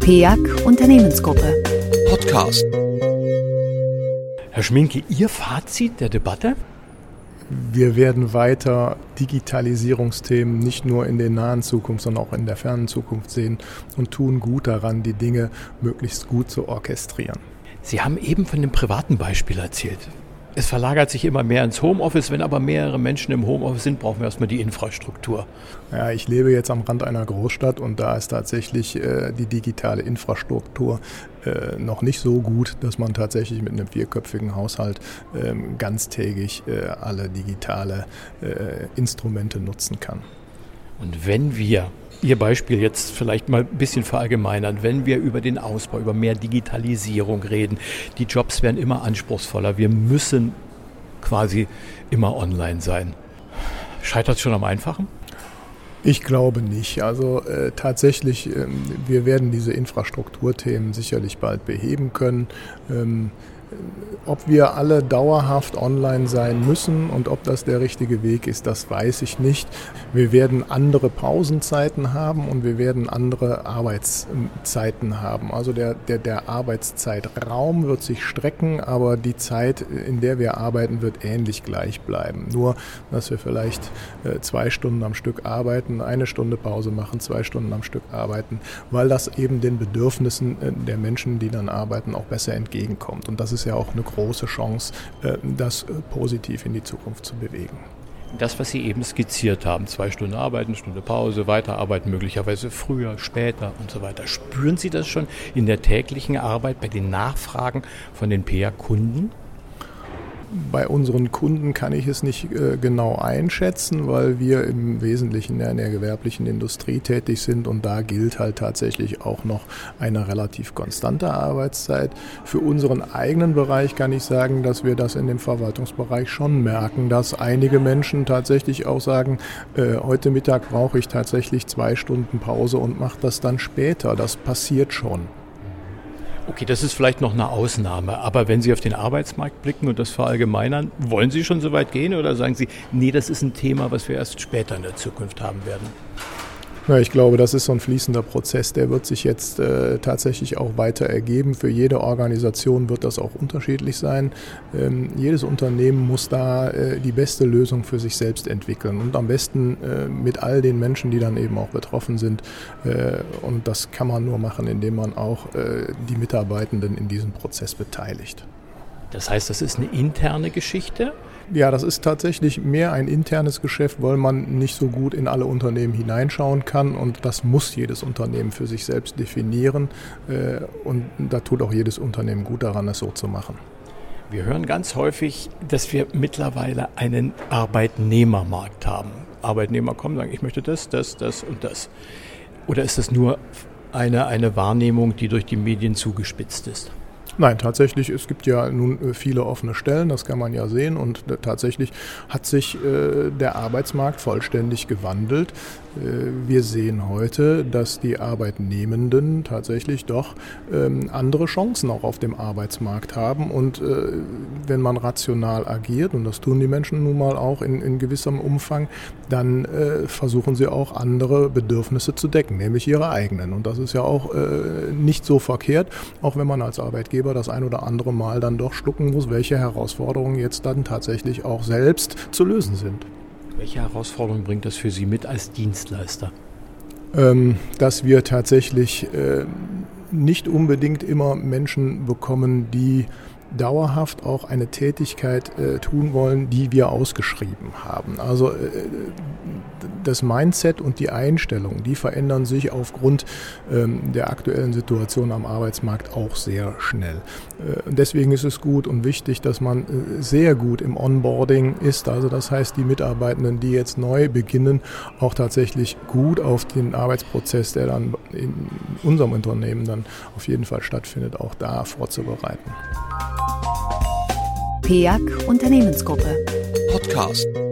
PEAC Unternehmensgruppe. Podcast. Herr Schminke, Ihr Fazit der Debatte? Wir werden weiter Digitalisierungsthemen nicht nur in der nahen Zukunft, sondern auch in der fernen Zukunft sehen und tun gut daran, die Dinge möglichst gut zu orchestrieren. Sie haben eben von dem privaten Beispiel erzählt. Es verlagert sich immer mehr ins Homeoffice. Wenn aber mehrere Menschen im Homeoffice sind, brauchen wir erstmal die Infrastruktur. Ja, ich lebe jetzt am Rand einer Großstadt und da ist tatsächlich die digitale Infrastruktur noch nicht so gut, dass man tatsächlich mit einem 4-köpfigen Haushalt ganztägig alle digitale Instrumente nutzen kann. Und wenn wir Ihr Beispiel jetzt vielleicht mal ein bisschen verallgemeinern, wenn wir über den Ausbau, über mehr Digitalisierung reden, die Jobs werden immer anspruchsvoller, wir müssen quasi immer online sein. Scheitert es schon am Einfachen? Ich glaube nicht. Also tatsächlich, wir werden diese Infrastrukturthemen sicherlich bald beheben können. Ob wir alle dauerhaft online sein müssen und ob das der richtige Weg ist, das weiß ich nicht. Wir werden andere Pausenzeiten haben und wir werden andere Arbeitszeiten haben. Also der Arbeitszeitraum wird sich strecken, aber die Zeit, in der wir arbeiten, wird ähnlich gleich bleiben. Nur, dass wir vielleicht 2 Stunden am Stück arbeiten, 1 Stunde Pause machen, 2 Stunden am Stück arbeiten, weil das eben den Bedürfnissen der Menschen, die dann arbeiten, auch besser entgegenkommt. Und das ist ja auch eine große Chance, das positiv in die Zukunft zu bewegen. Das, was Sie eben skizziert haben, 2 Stunden arbeiten, Stunde Pause, weiterarbeiten, möglicherweise früher, später und so weiter. Spüren Sie das schon in der täglichen Arbeit bei den Nachfragen von den PEAC-Kunden? Bei unseren Kunden kann ich es nicht genau einschätzen, weil wir im Wesentlichen in der gewerblichen Industrie tätig sind und da gilt halt tatsächlich auch noch eine relativ konstante Arbeitszeit. Für unseren eigenen Bereich kann ich sagen, dass wir das in dem Verwaltungsbereich schon merken, dass einige Menschen tatsächlich auch sagen, heute Mittag brauche ich tatsächlich 2 Stunden Pause und mache das dann später. Das passiert schon. Okay, das ist vielleicht noch eine Ausnahme, aber wenn Sie auf den Arbeitsmarkt blicken und das verallgemeinern, wollen Sie schon so weit gehen oder sagen Sie, nee, das ist ein Thema, was wir erst später in der Zukunft haben werden? Ja, ich glaube, das ist so ein fließender Prozess, der wird sich jetzt tatsächlich auch weiter ergeben. Für jede Organisation wird das auch unterschiedlich sein. Jedes Unternehmen muss da die beste Lösung für sich selbst entwickeln und am besten mit all den Menschen, die dann eben auch betroffen sind. Und das kann man nur machen, indem man auch die Mitarbeitenden in diesem Prozess beteiligt. Das heißt, das ist eine interne Geschichte? Ja, das ist tatsächlich mehr ein internes Geschäft, weil man nicht so gut in alle Unternehmen hineinschauen kann und das muss jedes Unternehmen für sich selbst definieren und da tut auch jedes Unternehmen gut daran, es so zu machen. Wir hören ganz häufig, dass wir mittlerweile einen Arbeitnehmermarkt haben. Arbeitnehmer kommen und sagen, ich möchte das und das. Oder ist das nur eine Wahrnehmung, die durch die Medien zugespitzt ist? Nein, tatsächlich, es gibt ja nun viele offene Stellen, das kann man ja sehen und tatsächlich hat sich der Arbeitsmarkt vollständig gewandelt. Wir sehen heute, dass die Arbeitnehmenden tatsächlich doch andere Chancen auch auf dem Arbeitsmarkt haben und wenn man rational agiert, und das tun die Menschen nun mal auch in gewissem Umfang, dann versuchen sie auch andere Bedürfnisse zu decken, nämlich ihre eigenen. Und das ist ja auch nicht so verkehrt, auch wenn man als Arbeitgeber das ein oder andere Mal dann doch schlucken muss, welche Herausforderungen jetzt dann tatsächlich auch selbst zu lösen sind. Welche Herausforderungen bringt das für Sie mit als Dienstleister? Dass wir tatsächlich nicht unbedingt immer Menschen bekommen, die dauerhaft auch eine Tätigkeit tun wollen, die wir ausgeschrieben haben. Also das Mindset und die Einstellung, die verändern sich aufgrund der aktuellen Situation am Arbeitsmarkt auch sehr schnell. Deswegen ist es gut und wichtig, dass man sehr gut im Onboarding ist. Also das heißt, die Mitarbeitenden, die jetzt neu beginnen, auch tatsächlich gut auf den Arbeitsprozess, der dann in unserem Unternehmen dann auf jeden Fall stattfindet, auch da vorzubereiten. PEAC Unternehmensgruppe. Podcast.